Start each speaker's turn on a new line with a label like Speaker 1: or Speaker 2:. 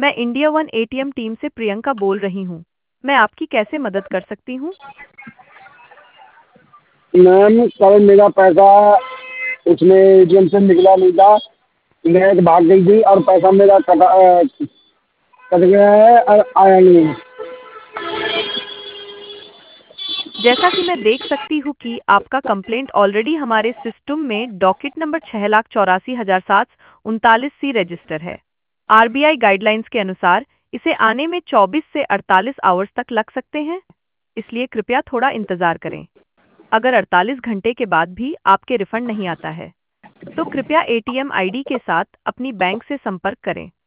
Speaker 1: मैं India one ATM team से प्रियंका बोल रही हूँ। मैं आपकी कैसे मदद कर सकती हूँ?
Speaker 2: मैम कल मेरा पैसा उसमें एटीएम से निकला नहीं था। बैंक भाग गई थी और पैसा मेरा कट गया है और आया नहीं है।
Speaker 1: जैसा कि मैं देख सकती हूँ कि आपका कंप्लेंट ऑलरेडी हमारे सिस्टम में डॉकेट नंबर 6,84,739 सी रजिस्टर है। आरबीआई गाइडलाइंस के अनुसार इसे आने में 24 से 48 आवर्स तक लग सकते हैं, इसलिए कृपया थोड़ा इंतजार करें। अगर 48 घंटे के बाद भी आपके रिफंड नहीं आता है, तो कृपया एटीएम आईडी के साथ अपनी बैंक से संपर्क करें।